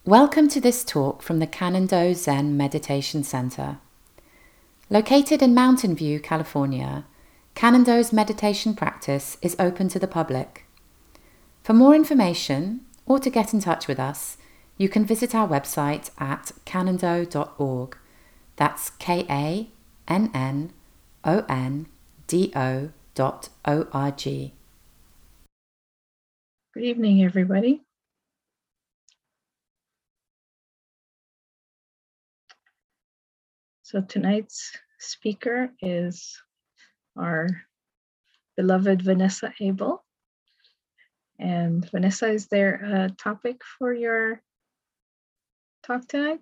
Welcome to this talk from the Cannon-Do Zen Meditation Center. Located in Mountain View, California, Cannon-Do's meditation practice is open to the public. For more information or to get in touch with us, you can visit our website at cannondo.org. That's KANNONDO.org. Good evening, everybody. So tonight's speaker is our beloved Vanessa Abel. And Vanessa, is there a topic for your talk tonight?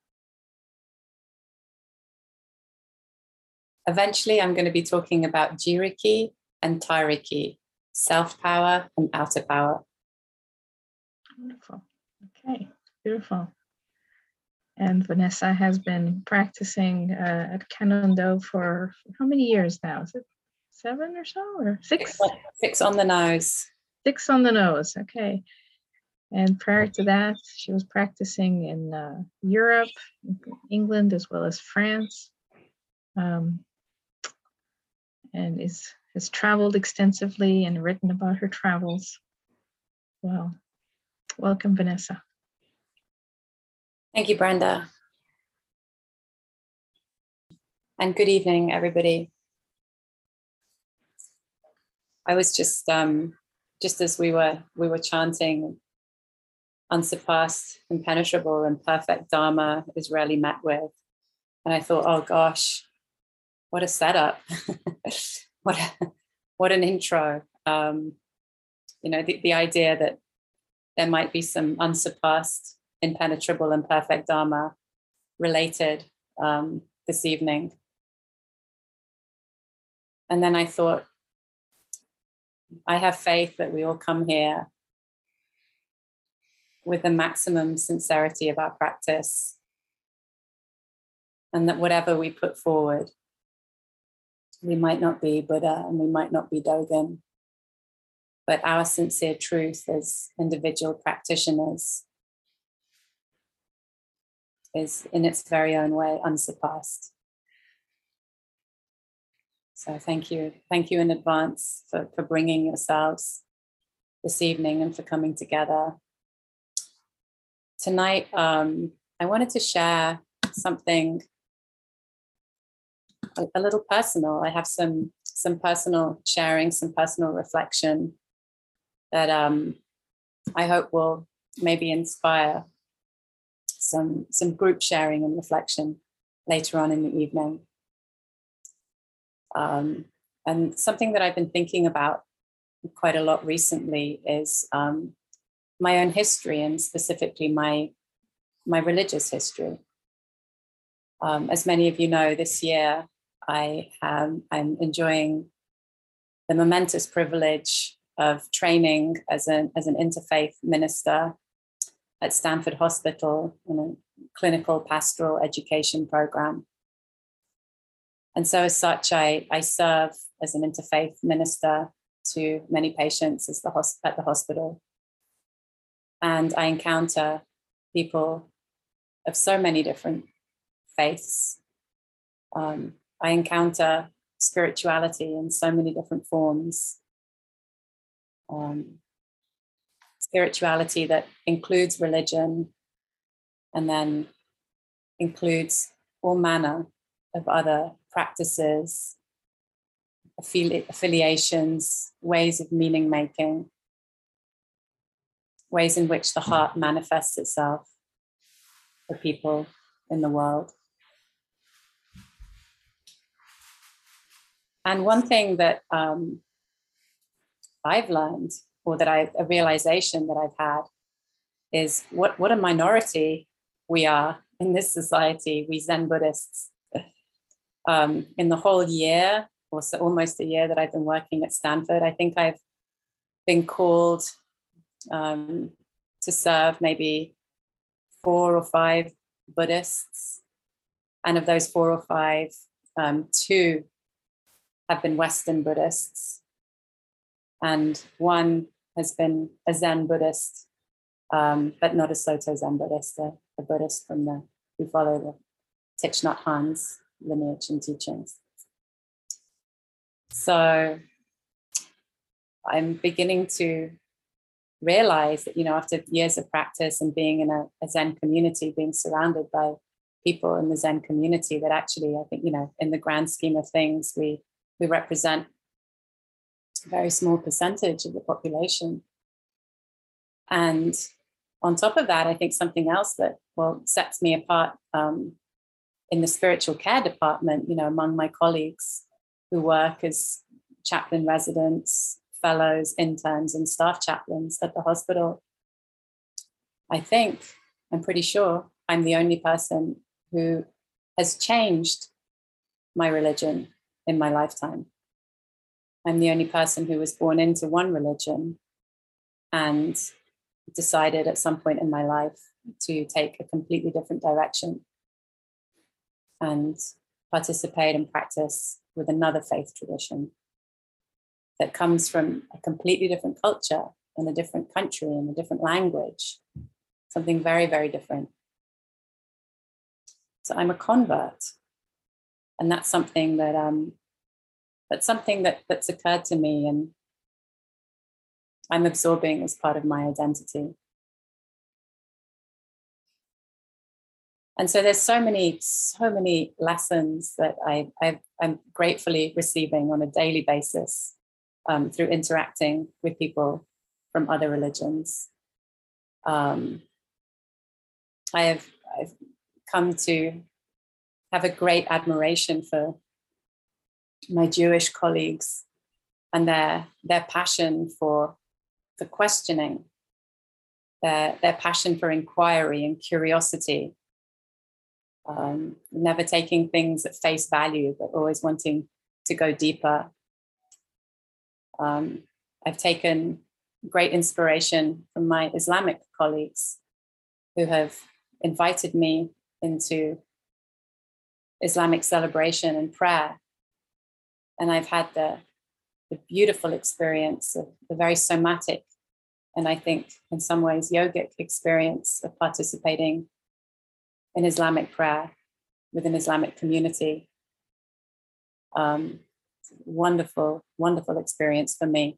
Eventually, I'm going to be talking about Jiriki and Tairiki, self-power and outer power. Wonderful. Okay, beautiful. And Vanessa has been practicing at Cannon-Do for how many years now? Is it 7 or so, or 6? 6 on the nose. 6 on the nose, okay. And prior to that, she was practicing in Europe, England, as well as France, and has traveled extensively and written about her travels. Well, welcome, Vanessa. Thank you, Brenda. And good evening, everybody. I was just as we were chanting, unsurpassed, impenetrable, and perfect Dharma is rarely met with. And I thought, oh gosh, what a setup. what an intro. The idea that there might be some unsurpassed, impenetrable, and perfect Dharma related this evening. And then I thought, I have faith that we all come here with the maximum sincerity of our practice, and that whatever we put forward, we might not be Buddha and we might not be Dogen, but our sincere truth as individual practitioners is in its very own way unsurpassed. So thank you in advance for bringing yourselves this evening and for coming together. Tonight, I wanted to share something a little personal. I have some personal sharing, some personal reflection that I hope will maybe inspire some group sharing and reflection later on in the evening. And something that I've been thinking about quite a lot recently is my own history, and specifically my religious history. As many of you know, this year I'm enjoying the momentous privilege of training as an interfaith minister at Stanford Hospital in a clinical pastoral education program. And so as such, I serve as an interfaith minister to many patients at the hospital. And I encounter people of so many different faiths. I encounter spirituality in so many different forms. Spirituality that includes religion and then includes all manner of other practices, affiliations, ways of meaning making, ways in which the heart manifests itself for people in the world. And one thing that I've learned, or a realization that I've had, is what a minority we are in this society, we Zen Buddhists. In the whole year, or so almost a year that I've been working at Stanford, I think I've been called to serve maybe 4 or 5 Buddhists. And of those 4 or 5, 2 have been Western Buddhists. And 1 has been a Zen Buddhist but not a Soto Zen Buddhist, a Buddhist who follow the Thich Nhat Hanh's lineage and teachings. So I'm beginning to realize that, after years of practice and being in a Zen community, being surrounded by people in the Zen community, that actually, I think, in the grand scheme of things, we represent a very small percentage of the population. And on top of that, I think something else that, sets me apart in the spiritual care department, among my colleagues who work as chaplain residents, fellows, interns, and staff chaplains at the hospital. I'm pretty sure I'm the only person who has changed my religion in my lifetime. I'm the only person who was born into one religion and decided at some point in my life to take a completely different direction and participate and practice with another faith tradition that comes from a completely different culture in a different country, in a different language, something very, very different. So I'm a convert, and that's something that's occurred to me, and I'm absorbing as part of my identity. And so there's so many lessons that I'm gratefully receiving on a daily basis through interacting with people from other religions. I've come to have a great admiration for my Jewish colleagues and their passion for questioning, their passion for inquiry and curiosity, never taking things at face value, but always wanting to go deeper. I've taken great inspiration from my Islamic colleagues who have invited me into Islamic celebration and prayer. And I've had the beautiful experience of the very somatic, and I think in some ways yogic experience of participating in Islamic prayer with an Islamic community. Wonderful, wonderful experience for me.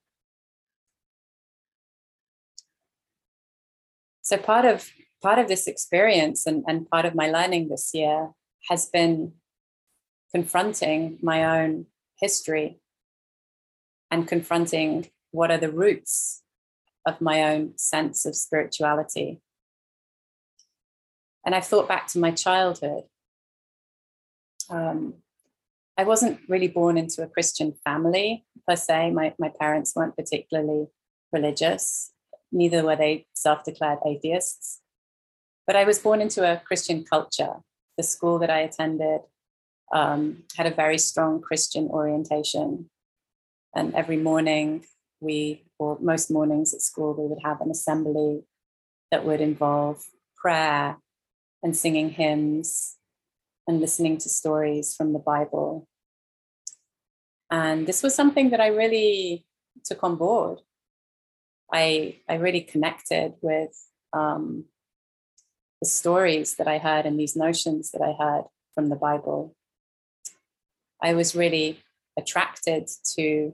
So part of this experience and part of my learning this year has been confronting my own history and confronting what are the roots of my own sense of spirituality. And I've thought back to my childhood. I wasn't really born into a Christian family per se. My parents weren't particularly religious, neither were they self-declared atheists. But I was born into a Christian culture. The school that I attended had a very strong Christian orientation. And every morning or most mornings at school, we would have an assembly that would involve prayer and singing hymns and listening to stories from the Bible. And this was something that I really took on board. I really connected with the stories that I heard and these notions that I heard from the Bible. I was really attracted to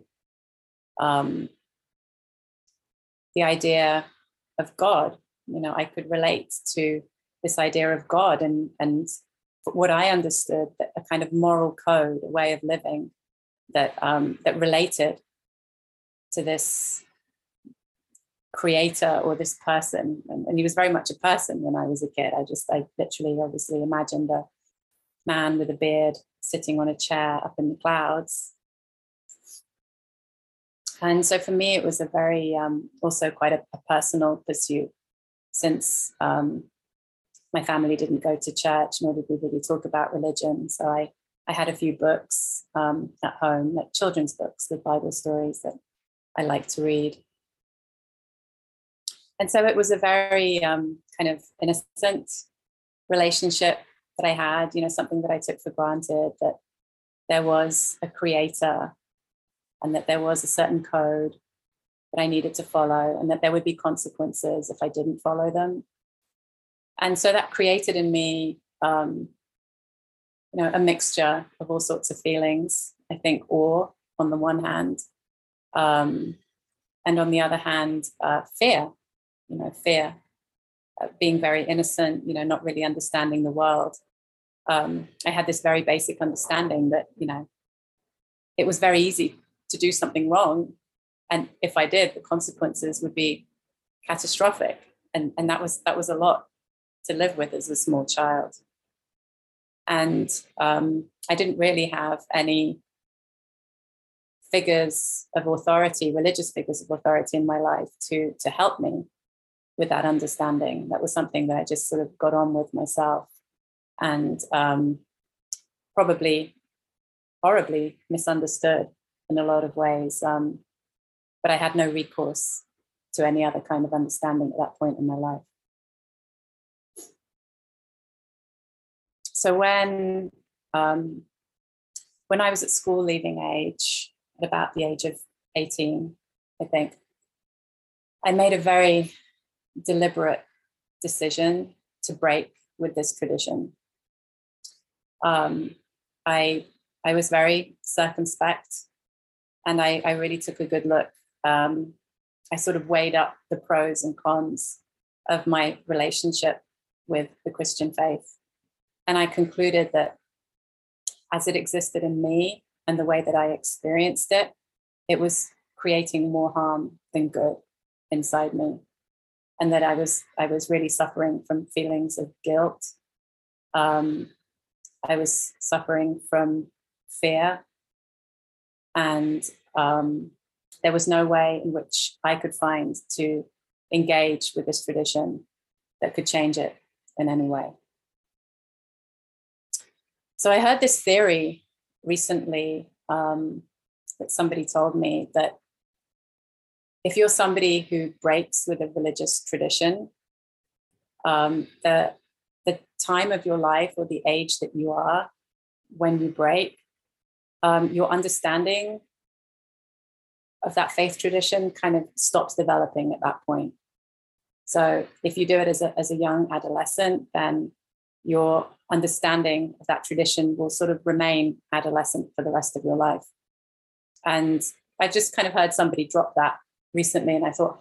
the idea of God. I could relate to this idea of God and what I understood, that a kind of moral code, a way of living that related to this creator or this person. And he was very much a person when I was a kid. I literally obviously imagined a man with a beard sitting on a chair up in the clouds. And so for me, it was a very, also quite a personal pursuit, since my family didn't go to church, nor did we really talk about religion. So I had a few books at home, like children's books with Bible stories that I like to read. And so it was a very kind of innocent relationship that I had, something that I took for granted, that there was a creator and that there was a certain code that I needed to follow, and that there would be consequences if I didn't follow them. And so that created in me, a mixture of all sorts of feelings. I think awe on the one hand, and on the other hand, fear. Fear, being very innocent, not really understanding the world. I had this very basic understanding that, it was very easy to do something wrong. And if I did, the consequences would be catastrophic. And that was a lot to live with as a small child. And I didn't really have any figures of authority, religious figures of authority in my life to help me with that understanding. That was something that I just sort of got on with myself, and probably horribly misunderstood in a lot of ways. But I had no recourse to any other kind of understanding at that point in my life. So when I was at school leaving age, at about the age of 18, I think, I made a very deliberate decision to break with this tradition. I was very circumspect, and I really took a good look. I sort of weighed up the pros and cons of my relationship with the Christian faith. And I concluded that as it existed in me and the way that I experienced it, it was creating more harm than good inside me. And that I was really suffering from feelings of guilt. I was suffering from fear. And there was no way in which I could find to engage with this tradition that could change it in any way. So I heard this theory recently that somebody told me that if you're somebody who breaks with a religious tradition, the time of your life or the age that you are when you break, your understanding of that faith tradition kind of stops developing at that point. So if you do it as a young adolescent, then your understanding of that tradition will sort of remain adolescent for the rest of your life. And I just kind of heard somebody drop that recently, and I thought,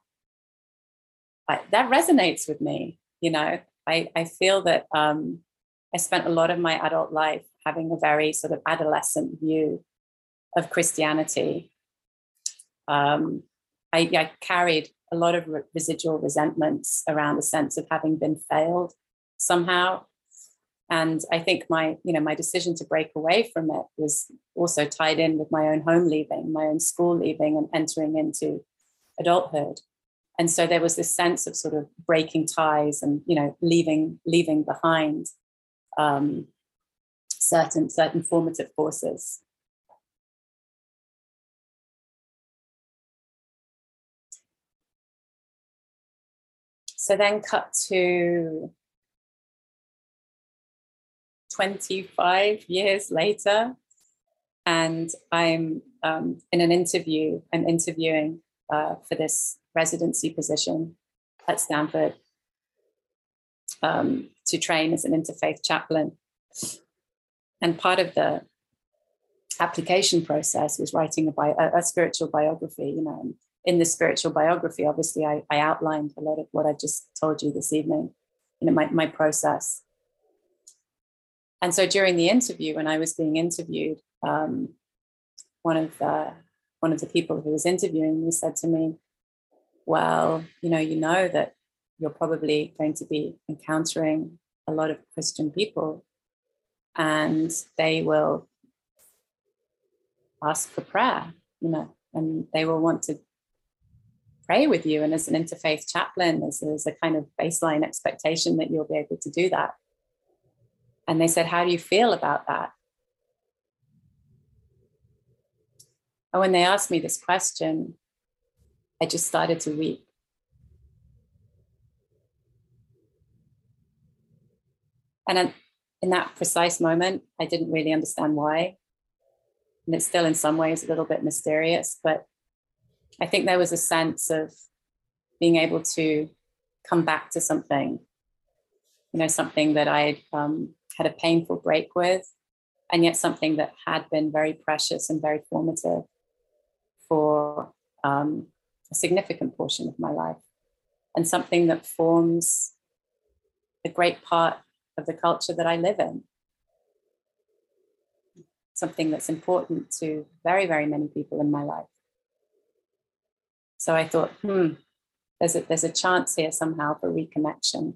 that resonates with me. I feel that I spent a lot of my adult life having a very sort of adolescent view of Christianity. I carried a lot of residual resentments around a sense of having been failed somehow. And I think my decision to break away from it was also tied in with my own home leaving, my own school leaving, and entering into adulthood. And so there was this sense of sort of breaking ties and, leaving behind certain formative forces. So then cut to 25 years later, and I'm in an interview. I'm interviewing for this residency position at Stanford to train as an interfaith chaplain. And part of the application process was writing a spiritual biography. In the spiritual biography, obviously, I outlined a lot of what I just told you this evening, my process. And so during the interview, when I was being interviewed, one of the people who was interviewing me said to me, well, you know that you're probably going to be encountering a lot of Christian people, and they will ask for prayer, and they will want to pray with you. And as an interfaith chaplain, there's a kind of baseline expectation that you'll be able to do that. And they said, how do you feel about that? And when they asked me this question, I just started to weep. And in that precise moment, I didn't really understand why. And it's still in some ways a little bit mysterious, but I think there was a sense of being able to come back to something, something that I had a painful break with, and yet something that had been very precious and very formative for a significant portion of my life, and something that forms a great part of the culture that I live in. Something that's important to very, very many people in my life. So I thought, there's a chance here somehow for reconnection.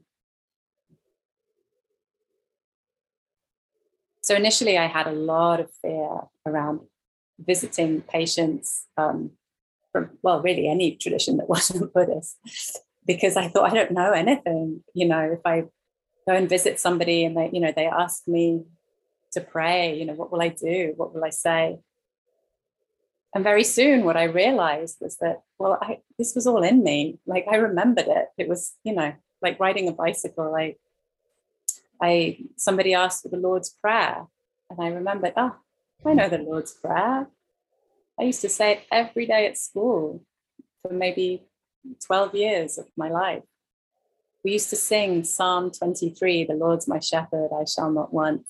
So initially I had a lot of fear around visiting patients from, really any tradition that wasn't Buddhist, because I thought, I don't know anything. If I go and visit somebody and they ask me to pray, what will I do? What will I say? And very soon what I realized was that, this was all in me. Like, I remembered it. It was, like riding a bicycle. Somebody asked for the Lord's Prayer, and I remembered, I know the Lord's Prayer. I used to say it every day at school for maybe 12 years of my life. We used to sing Psalm 23, "The Lord's my shepherd, I shall not want."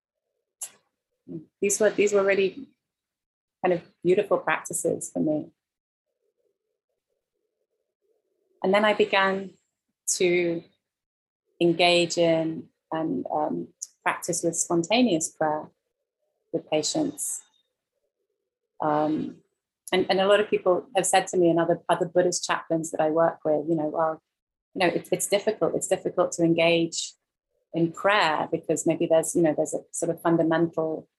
These were really kind of beautiful practices for me. And then I began to engage in and practice with spontaneous prayer with patients. And a lot of people have said to me, and other Buddhist chaplains that I work with, it's difficult. It's difficult to engage in prayer because maybe there's a sort of fundamental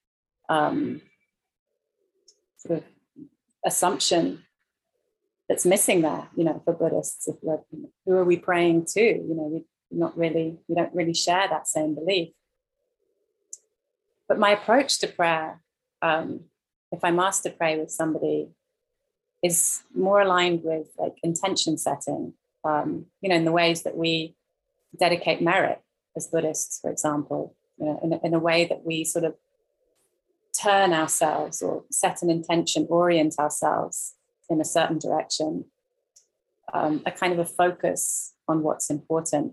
sort of assumption that's missing there, for Buddhists. Who are we praying to? We don't really share that same belief. But my approach to prayer, if I'm asked to pray with somebody, is more aligned with like intention setting, in the ways that we dedicate merit as Buddhists, for example, in a way that we sort of turn ourselves or set an intention, orient ourselves in a certain direction, a kind of a focus on what's important.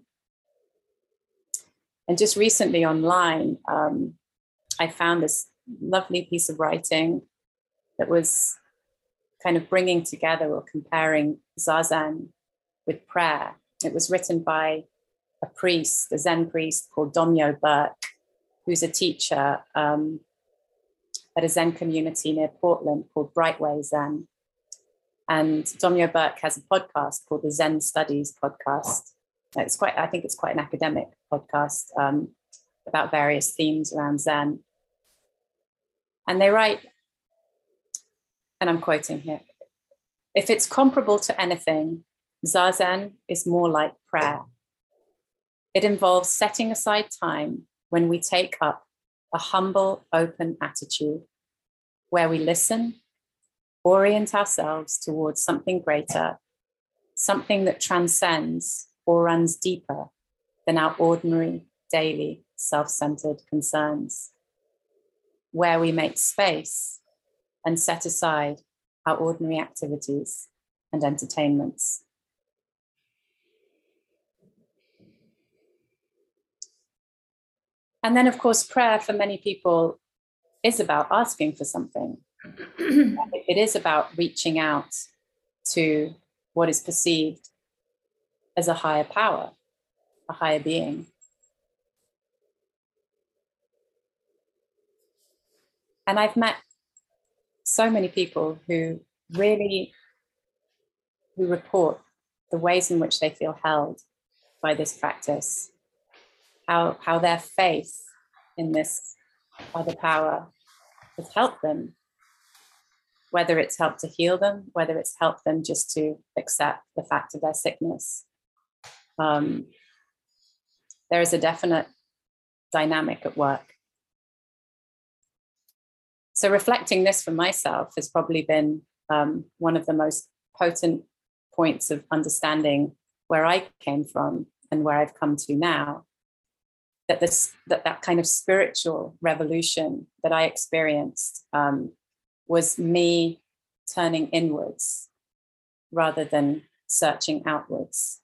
And just recently online, I found this lovely piece of writing that was kind of bringing together or comparing Zazen with prayer. It was written by a priest, a Zen priest called Domyo Burke, who's a teacher at a Zen community near Portland called Brightway Zen. And Domyo Burke has a podcast called the Zen Studies podcast. I think it's quite an academic podcast about various themes around Zen. And they write, and I'm quoting here, "If it's comparable to anything, Zazen is more like prayer. It involves setting aside time when we take up a humble, open attitude where we listen, orient ourselves towards something greater, something that transcends or runs deeper than our ordinary, daily, self-centered concerns, where we make space and set aside our ordinary activities and entertainments." And then, of course, prayer for many people is about asking for something. It is about reaching out to what is perceived as a higher power, a higher being. And I've met so many people who report the ways in which they feel held by this practice, how their faith in this other power has helped them, whether it's helped to heal them, whether it's helped them just to accept the fact of their sickness. There is a definite dynamic at work. So reflecting this for myself has probably been one of the most potent points of understanding where I came from and where I've come to now. That kind of spiritual revolution that I experienced was me turning inwards rather than searching outwards.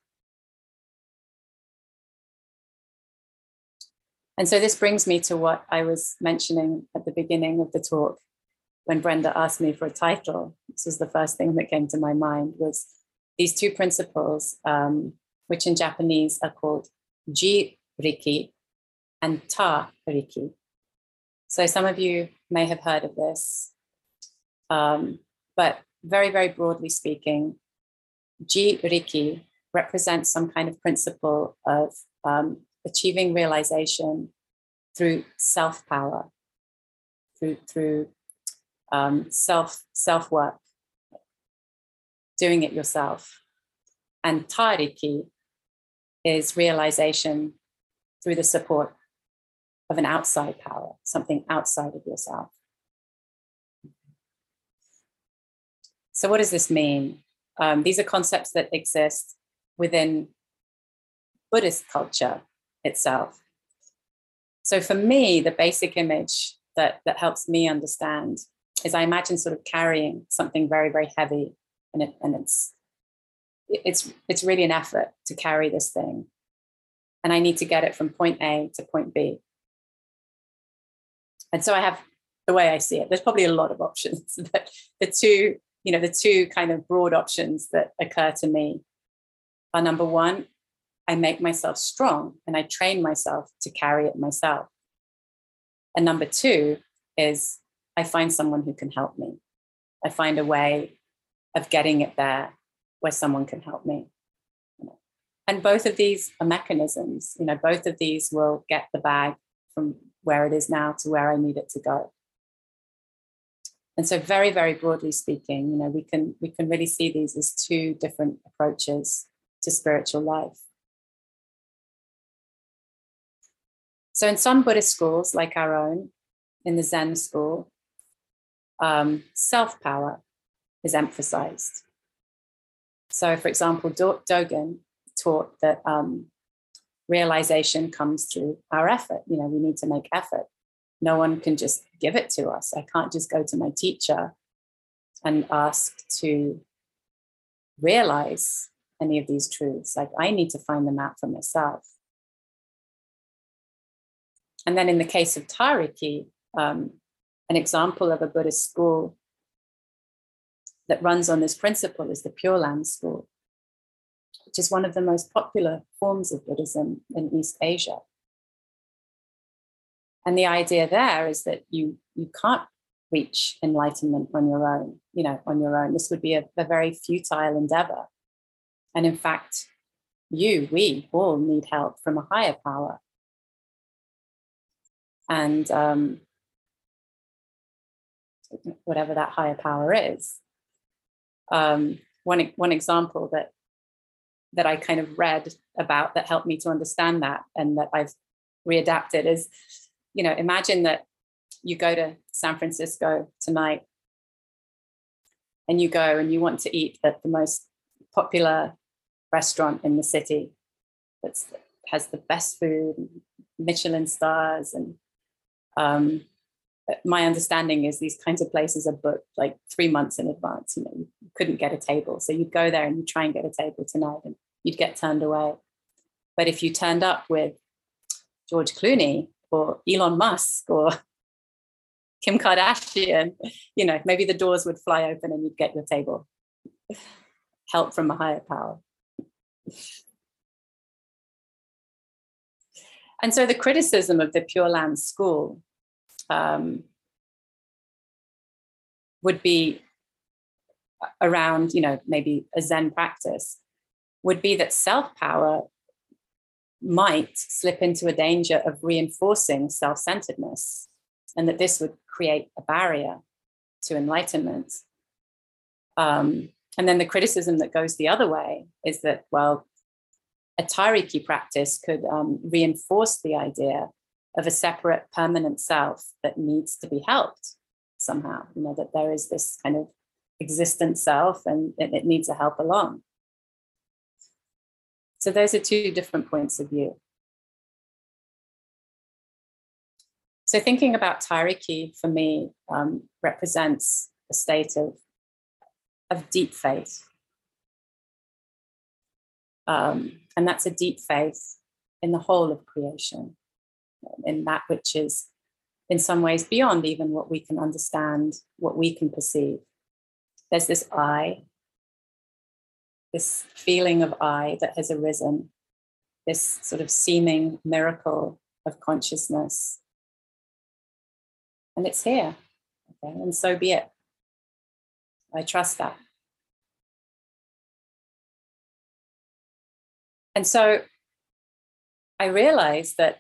And so this brings me to what I was mentioning at the beginning of the talk when Brenda asked me for a title. This was the first thing that came to my mind, was these two principles, which in Japanese are called Ji-Riki and Ta-Riki. So some of you may have heard of this, but very, very broadly speaking, Ji-Riki represents some kind of principle of achieving realization through self-power, through self-work, doing it yourself. And Ta-Riki is realization through the support of an outside power, something outside of yourself. So what does this mean? These are concepts that exist within Buddhist culture itself. So for me, the basic image that helps me understand is I imagine sort of carrying something very, very heavy, and it's really an effort to carry this thing. And I need to get it from point A to point B. And so I have, the way I see it, there's probably a lot of options, but the two kind of broad options that occur to me are: number one, I make myself strong and I train myself to carry it myself. And number two is I find someone who can help me. I find a way of getting it there where someone can help me. And both of these are mechanisms. Both of these will get the bag from where it is now to where I need it to go. And so very, very broadly speaking, we can really see these as two different approaches to spiritual life. So in some Buddhist schools, like our own, in the Zen school, self-power is emphasized. So, for example, Dogen taught that realization comes through our effort. We need to make effort. No one can just give it to us. I can't just go to my teacher and ask to realize any of these truths. Like, I need to find them out for myself. And then in the case of Ta-Riki, an example of a Buddhist school that runs on this principle is the Pure Land School, which is one of the most popular forms of Buddhism in East Asia. And the idea there is that you can't reach enlightenment on your own. This would be a very futile endeavor. And in fact, we all need help from a higher power. And whatever that higher power is. One example that I kind of read about that helped me to understand that, and that I've readapted, is, imagine that you go to San Francisco tonight and you go and you want to eat at the most popular restaurant in the city that has the best food, Michelin stars, and my understanding is these kinds of places are booked like 3 months in advance. You couldn't get a table. So you'd go there and you'd try and get a table tonight and you'd get turned away. But if you turned up with George Clooney or Elon Musk or Kim Kardashian, maybe the doors would fly open and you'd get your table. Help from a higher power. And so the criticism of the Pure Land School would be around, maybe a Zen practice, would be that self-power might slip into a danger of reinforcing self-centeredness, and that this would create a barrier to enlightenment. And then the criticism that goes the other way is that, well, a Ta-Riki practice could reinforce the idea of a separate permanent self that needs to be helped somehow, that there is this kind of existent self and it needs a help along. So those are two different points of view. So thinking about Ta-Riki for me represents a state of deep faith, And that's a deep faith in the whole of creation, in that which is in some ways beyond even what we can understand, what we can perceive. There's this I, this feeling of I that has arisen, this sort of seeming miracle of consciousness. And it's here, okay? And so be it. I trust that. And so I realized that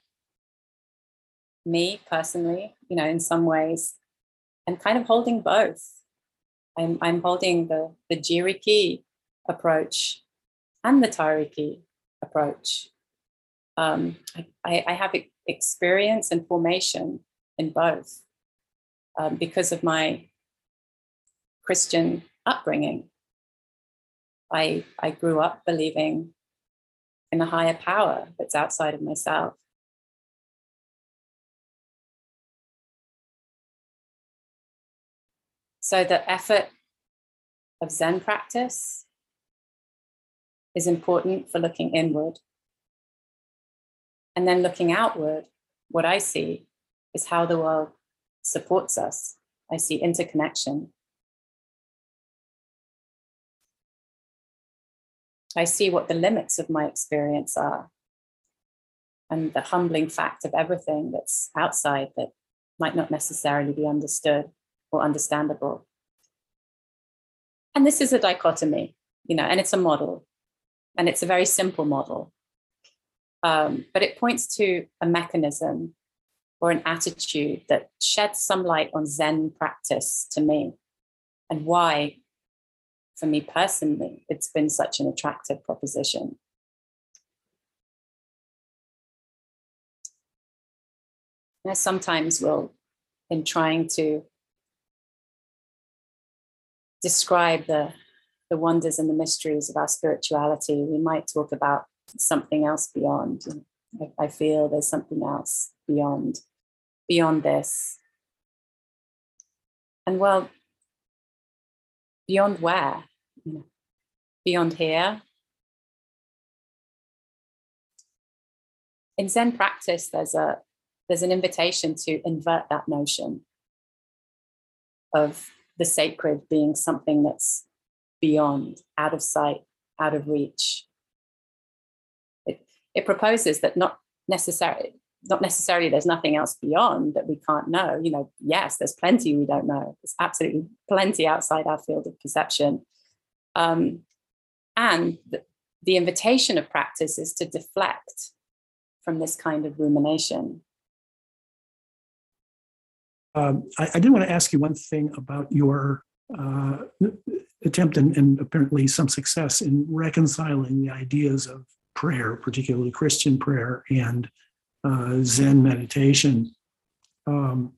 me personally, in some ways, I'm kind of holding both. I'm holding the Jiriki approach and the Tairiki approach. I have experience and formation in both because of my Christian upbringing. I grew up believing in a higher power that's outside of myself. So the effort of Zen practice is important for looking inward. And then looking outward, what I see is how the world supports us. I see interconnection. I see what the limits of my experience are and the humbling fact of everything that's outside that might not necessarily be understood or understandable. And this is a dichotomy, and it's a model, and it's a very simple model. But it points to a mechanism or an attitude that sheds some light on Zen practice to me, and why, for me personally, it's been such an attractive proposition. I sometimes will, in trying to describe the wonders and the mysteries of our spirituality, we might talk about something else beyond. I feel there's something else beyond this. And well, beyond where? Beyond here? In Zen practice, there's an invitation to invert that notion of the sacred being something that's beyond, out of sight, out of reach. It proposes that not necessarily there's nothing else beyond that we can't know. Yes, there's plenty we don't know. There's absolutely plenty outside our field of perception. And the invitation of practice is to deflect from this kind of rumination. I did want to ask you one thing about your attempt and apparently some success in reconciling the ideas of prayer, particularly Christian prayer, and Zen meditation. I'm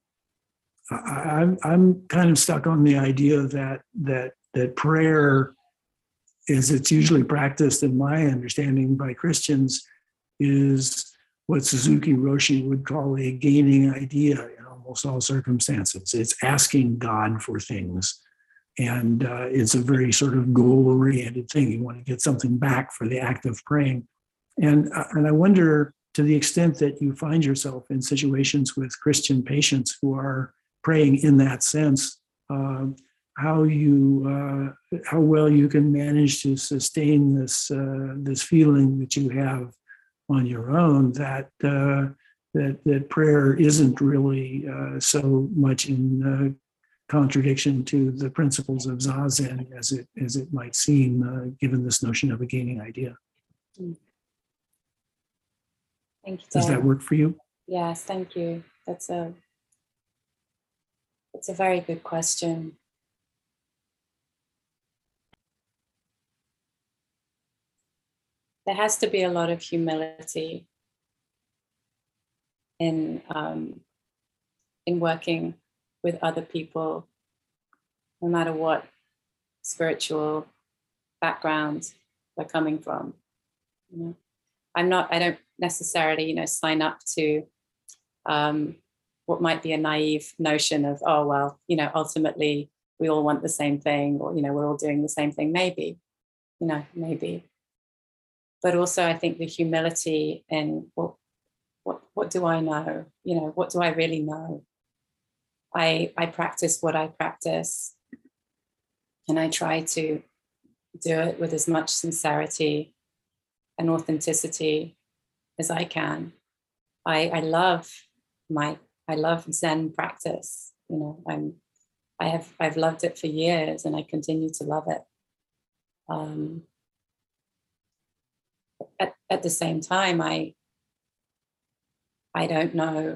kind of stuck on the idea that prayer, as it's usually practiced in my understanding by Christians, is what Suzuki Roshi would call a gaining idea in almost all circumstances. It's asking God for things. And it's a very sort of goal-oriented thing. You want to get something back for the act of praying. And I wonder, to the extent that you find yourself in situations with Christian patients who are praying in that sense, how well you can manage to sustain this feeling that you have on your own that prayer isn't really so much in contradiction to the principles of Zazen as it might seem, given this notion of a gaining idea. Thank you, Does that work for you? Yes, thank you. That's a very good question. There has to be a lot of humility in working with other people, no matter what spiritual background they're coming from. I don't necessarily, sign up to what might be a naive notion of, oh, well, ultimately we all want the same thing, or, we're all doing the same thing. Maybe, maybe. but also I think the humility in what do I know? You know, what do I really know? I practice what I practice, and I try to do it with as much sincerity and authenticity as I can. I love Zen practice. You know, I've loved it for years, and I continue to love it. At the same time, I don't know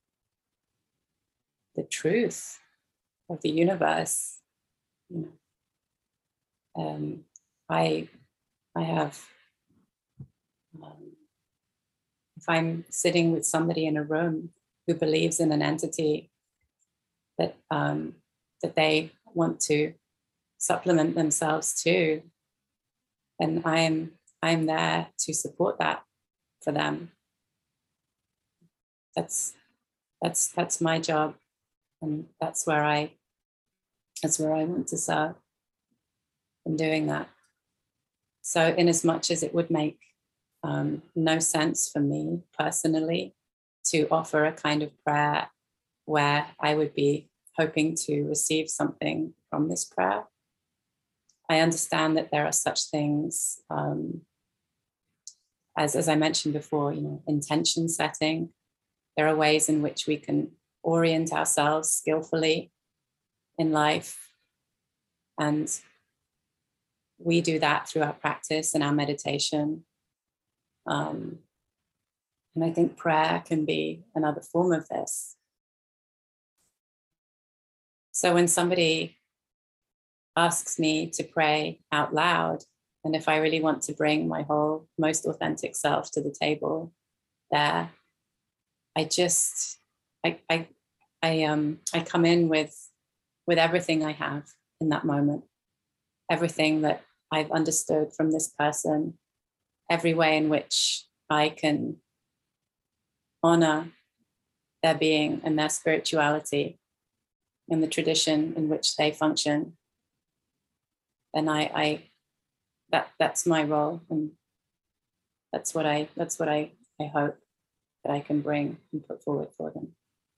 the truth of the universe. You know, I have. If I'm sitting with somebody in a room who believes in an entity that that they want to supplement themselves to, and I'm there to support that for them. That's my job, and that's where I want to serve in doing that. So, in as much as it would make no sense for me personally to offer a kind of prayer where I would be hoping to receive something from this prayer, I understand that there are such things as I mentioned before, you know, intention setting. There are ways in which we can orient ourselves skillfully in life, and we do that through our practice and our meditation. And I think prayer can be another form of this. So when somebody asks me to pray out loud, and if I really want to bring my whole most authentic self to the table there, I come in with everything I have in that moment, everything that I've understood from this person, every way in which I can honor their being and their spirituality in the tradition in which they function. And that's my role, and that's what I hope that I can bring and put forward for them.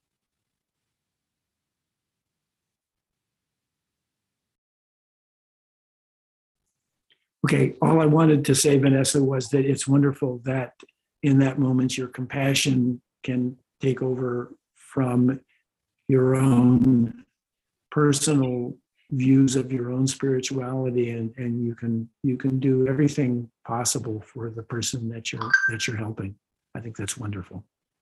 Okay, all I wanted to say, Vanessa, was that it's wonderful that in that moment your compassion can take over from your own personal views of your own spirituality, and you can do everything possible for the person that you're helping. I think that's wonderful.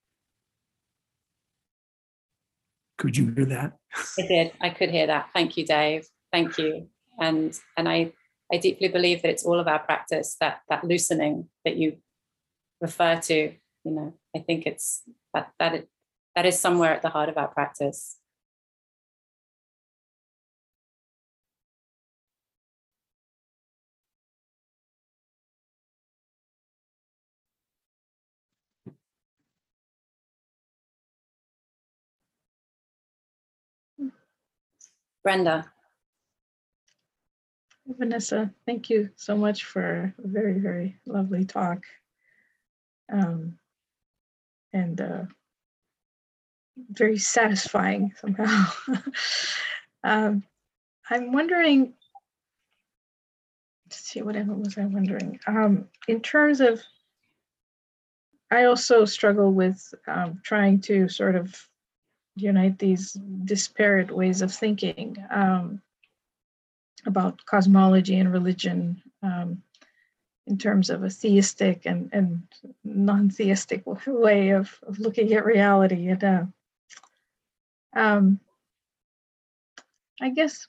Could you hear that? I did. I could hear that. Thank you, Dave. Thank you. And I deeply believe that it's all of our practice, that loosening that you refer to. You know, I think it's that is somewhere at the heart of our practice. Brenda. Vanessa, thank you so much for a very, very lovely talk. And very satisfying somehow. I'm wondering, let's see, what was I wondering? In terms of, I also struggle with trying to sort of unite these disparate ways of thinking about cosmology and religion in terms of a theistic and non-theistic way of looking at reality. And I guess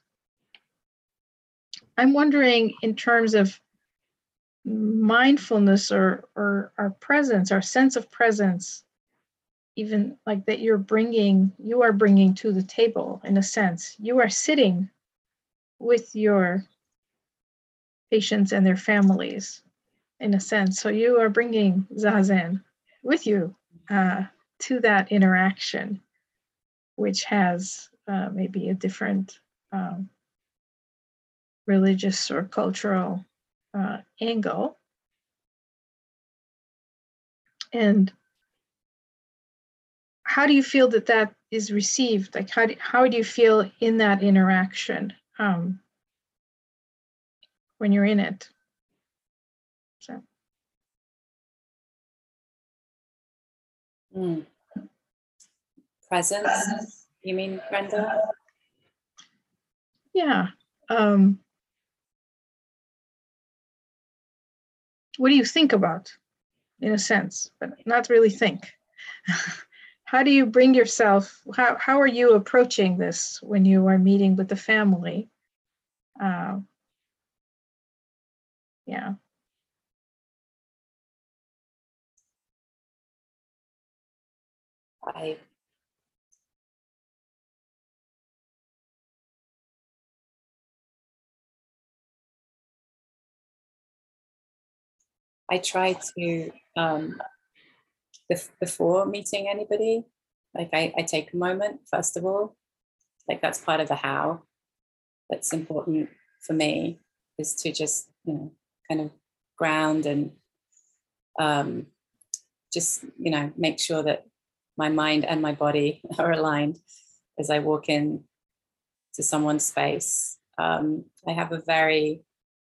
I'm wondering, in terms of mindfulness or our presence, our sense of presence, even like that you are bringing to the table, in a sense. You are sitting with your patients and their families, in a sense. So you are bringing Zazen with you to that interaction, which has maybe a different religious or cultural angle. And how do you feel that that is received? Like, how do you feel in that interaction when you're in it? So. Presence, you mean, Brenda? Yeah. What do you think about, in a sense, but not really think? How do you bring yourself, how are you approaching this when you are meeting with the family? Yeah. I try to, before meeting anybody, like I take a moment, first of all, like that's part of the how that's important for me, is to just, kind of ground and just, make sure that my mind and my body are aligned as I walk in to someone's space. I have a very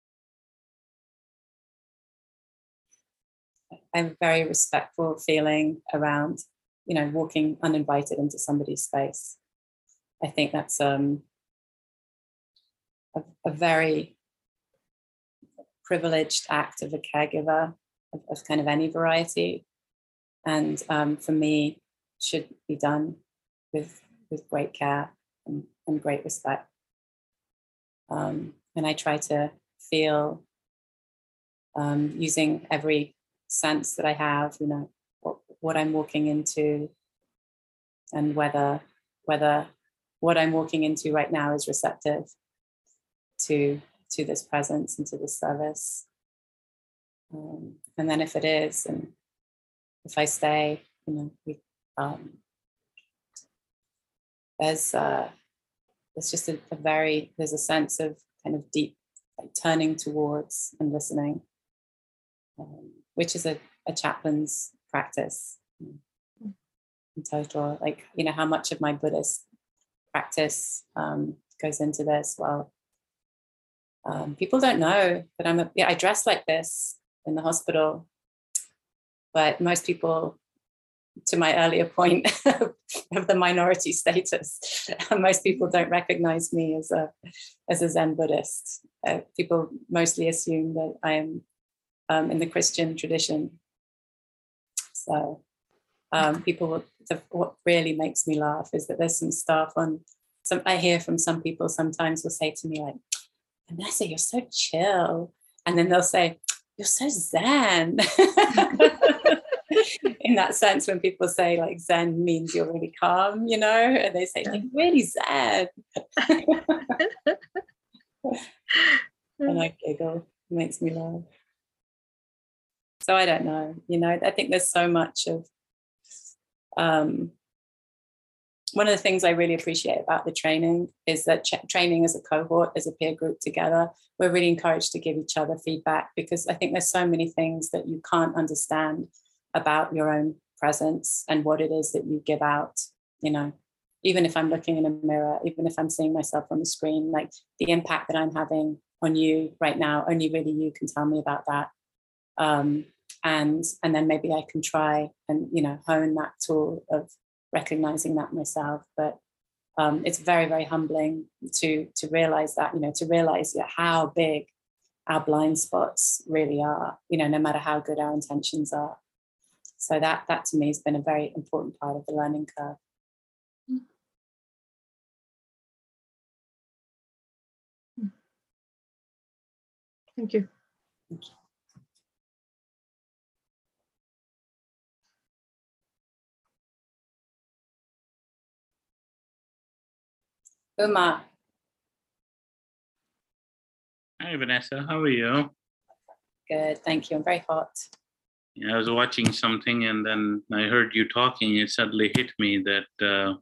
respectful feeling around, walking uninvited into somebody's space. I think that's a very privileged act of a caregiver of kind of any variety, and for me, should be done with great care and great respect. And I try to feel, using every sense that I have, what I'm walking into, and whether what I'm walking into right now is receptive to this presence and to this service. And then if it is, and if I stay, there's just there's a sense of kind of deep, like, turning towards and listening, which is a chaplain's practice in total. Like, how much of my Buddhist practice goes into this? Well, people don't know that I dress like this in the hospital, but most people, to my earlier point of the minority status, most people don't recognize me as a Zen Buddhist. People mostly assume that I am in the Christian tradition. So what really makes me laugh is that there's some stuff I hear from some people sometimes will say to me, like, Vanessa, you're so chill. And then they'll say, you're so Zen. In that sense, when people say, like, Zen means you're really calm, and they say, like, really Zen. And I giggle. It makes me laugh. So I don't know, I think there's so much of, one of the things I really appreciate about the training is that training as a cohort, as a peer group together, we're really encouraged to give each other feedback, because I think there's so many things that you can't understand about your own presence and what it is that you give out, even if I'm looking in a mirror, even if I'm seeing myself on the screen, like, the impact that I'm having on you right now, only really you can tell me about that. And then maybe I can try and, hone that tool of recognizing that myself. But it's very, very humbling to realize that, to realize how big our blind spots really are, no matter how good our intentions are. So that to me has been a very important part of the learning curve. Thank you. Thank you. Uma. Hi, Vanessa. How are you? Good, thank you. I'm very hot. Yeah, I was watching something and then I heard you talking. It suddenly hit me that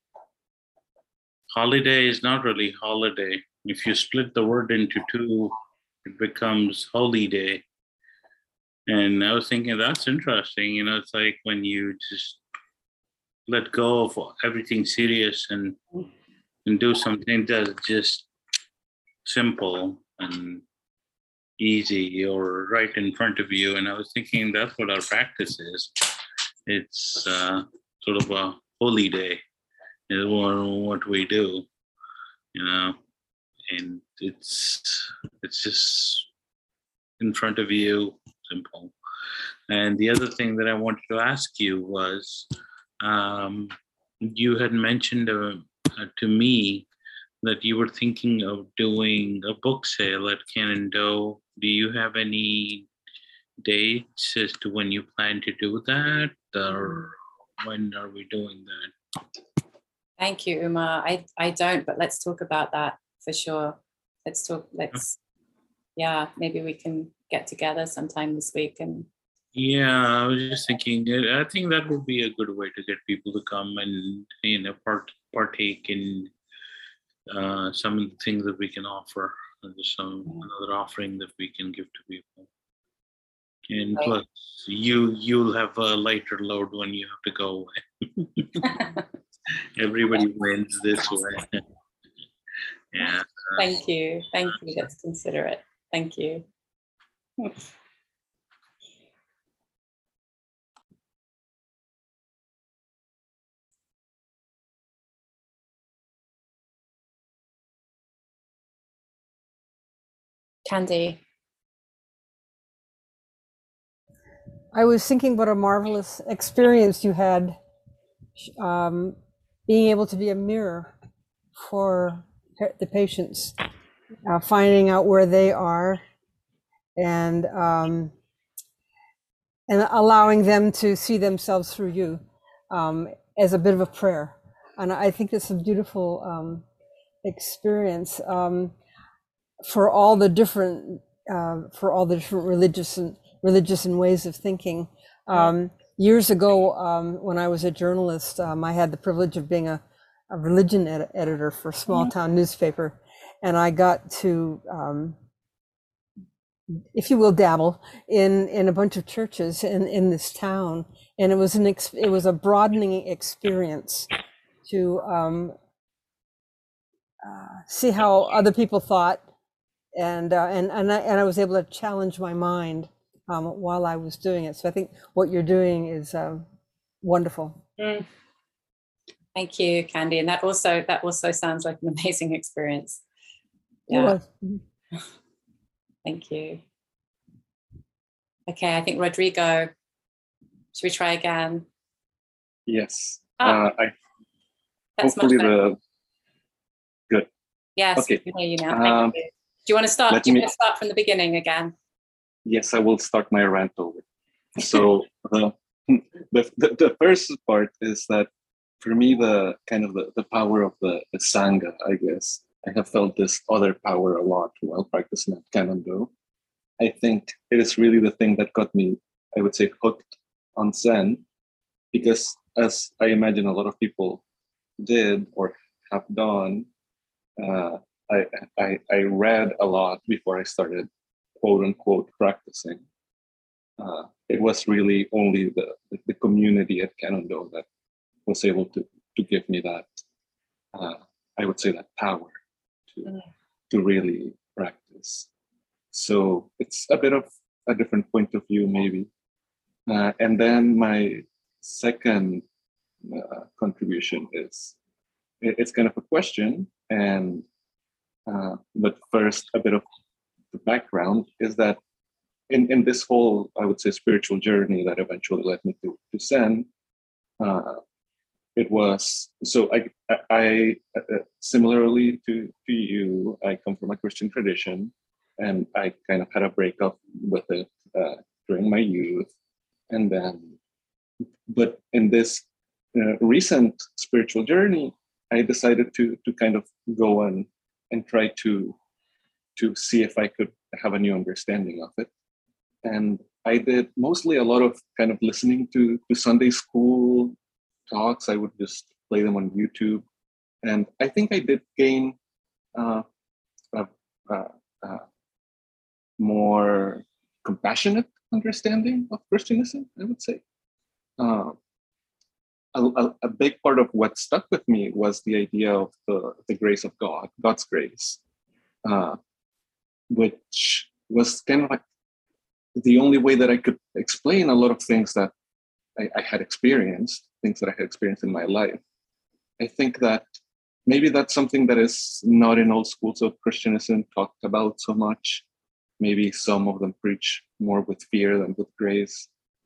holiday is not really holiday. If you split the word into two, it becomes holy day. And I was thinking that's interesting. It's like when you just let go of everything serious and do something that's just simple and easy or right in front of you. And I was thinking that's what our practice is. It's sort of a holy day is what we do, and it's just in front of you, simple. And the other thing that I wanted to ask you was, you had mentioned to me that you were thinking of doing a book sale at Canando. Do you have any dates as to when you plan to do that, or when are we doing that? Thank you, Uma. I don't, but let's talk about that for sure. Yeah, maybe we can get together sometime this week. And yeah, I was just thinking, I think that would be a good way to get people to come and partake in some of the things that we can offer. There's another offering that we can give to people. And plus, you'll have a lighter load when you have to go away. Everybody wins this way. Yeah. Thank you. That's considerate. Thank you. Candy. I was thinking what a marvelous experience you had, being able to be a mirror for the patients, finding out where they are, and allowing them to see themselves through you, as a bit of a prayer. And I think it's a beautiful experience, for all the different religious and ways of thinking. Years ago, when I was a journalist, I had the privilege of being a religion editor for a small town newspaper, and I got to, if you will, dabble in a bunch of churches in this town, and it was a broadening experience to see how other people thought, and I was able to challenge my mind while I was doing it. So I think what you're doing is wonderful. Thank you, Candy. And that also sounds like an amazing experience. Yeah. It was. Thank you. Okay, I think Rodrigo, should we try again? Yes. That's hopefully much better. Good. Yes, okay. We can hear you now. Thank you. Do you want to start? Do you want to start from the beginning again? Yes, I will start my rant over. So the first part is that for me, the kind of the power of the Sangha, I guess. I have felt this other power a lot while practicing at Canando. I think it is really the thing that got me, I would say, hooked on Zen, because as I imagine a lot of people did or have done, I read a lot before I started, quote unquote, practicing. It was really only the community at Canando that was able to give me that, I would say, that power to really practice. So it's a bit of a different point of view, maybe. And then my second contribution is, it's kind of a question, and but first a bit of the background is that in this whole, I would say, spiritual journey that eventually led me to Zen, it was, so I similarly to you, I come from a Christian tradition, and I kind of had a breakup with it during my youth. And then, but in this recent spiritual journey, I decided to kind of go and try to see if I could have a new understanding of it. And I did mostly a lot of kind of listening to Sunday school talks. I would just play them on YouTube. And I think I did gain more compassionate understanding of Christianism, I would say. Uh, a big part of what stuck with me was the idea of the grace of God, God's grace, which was kind of like the only way that I could explain a lot of things that I had experienced, things that I had experienced in my life. I think that maybe that's something that is not in all schools of Christianism talked about so much. Maybe some of them preach more with fear than with grace.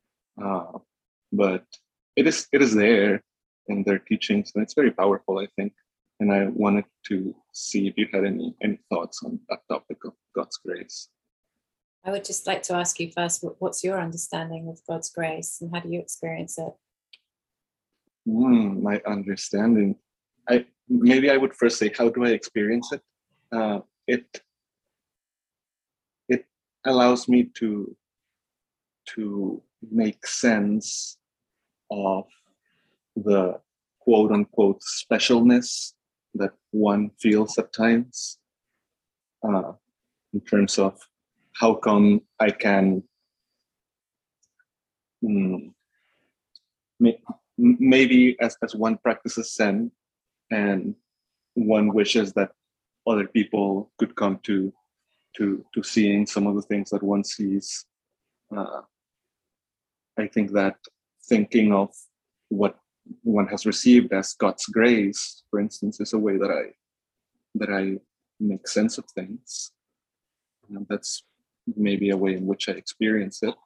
But it is there in their teachings, and it's very powerful, I think. And I wanted to see if you had any thoughts on that topic of God's grace. I would just like to ask you first, what's your understanding of God's grace and how do you experience it? My understanding. Maybe I would first say, how do I experience it? It allows me to make sense of the quote unquote specialness that one feels at times, in terms of how come I can maybe as one practices Zen and one wishes that other people could come to seeing some of the things that one sees. I think that thinking of what one has received as God's grace, for instance, is a way that I make sense of things. And that's maybe a way in which I experience it.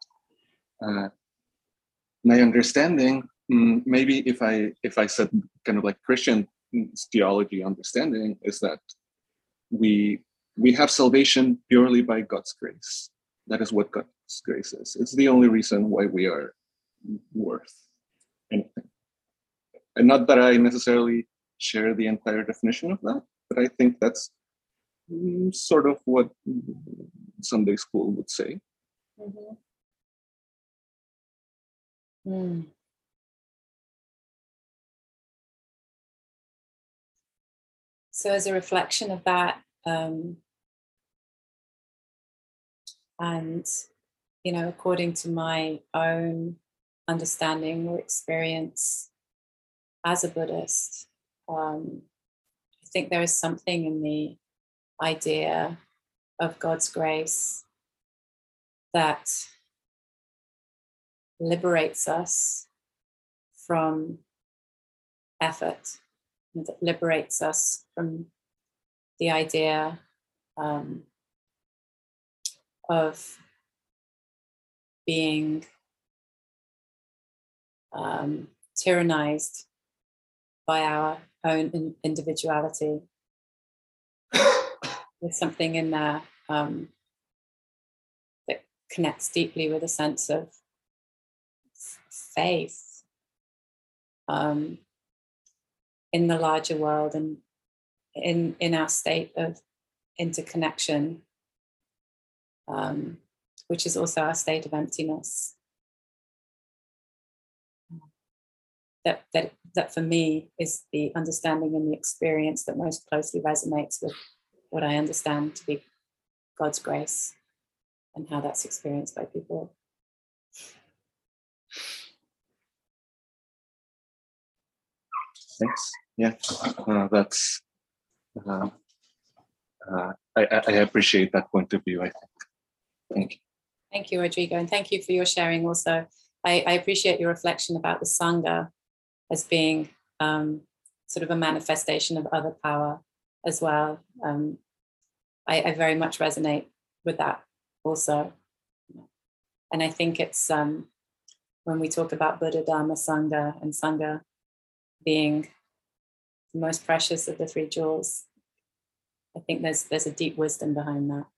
My understanding, maybe if I said kind of like Christian theology understanding, is that we have salvation purely by God's grace. That is what God's grace is. It's the only reason why we are worth anything. And not that I necessarily share the entire definition of that, but I think that's sort of what Sunday school would say. So as a reflection of that, and, you know, according to my own understanding or experience as a Buddhist, I think there is something in the idea of God's grace that liberates us from effort, and that liberates us from the idea of being tyrannized by our own individuality. There's something in there that connects deeply with a sense of faith in the larger world and in our state of interconnection, which is also our state of emptiness. That for me is the understanding and the experience that most closely resonates with what I understand to be God's grace and how that's experienced by people. Thanks. Yeah, that's. I appreciate that point of view, I think. Thank you. Thank you, Rodrigo, and thank you for your sharing also. I appreciate your reflection about the Sangha as being sort of a manifestation of other power as well. I very much resonate with that also. And I think it's when we talk about Buddha, Dharma, Sangha, and Sangha being the most precious of the three jewels, I think there's a deep wisdom behind that.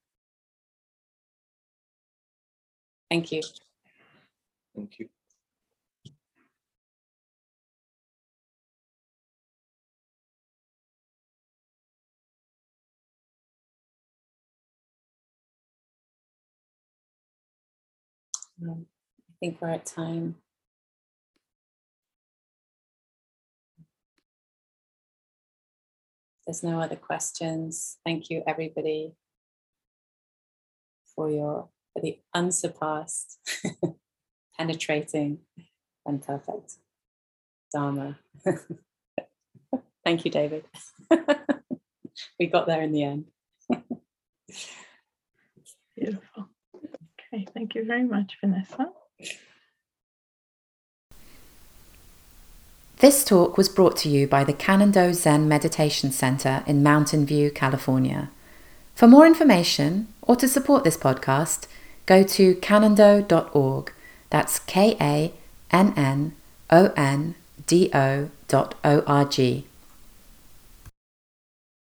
Thank you. Thank you. I think we're at time. There's no other questions. Thank you, everybody, for your for the unsurpassed, penetrating, and perfect Dharma. Thank you, David. We got there in the end. Beautiful. Okay, thank you very much, Vanessa. This talk was brought to you by the Cannon-Do Zen Meditation Center in Mountain View, California. For more information or to support this podcast, go to cannondo.org. That's KANNONDO.org.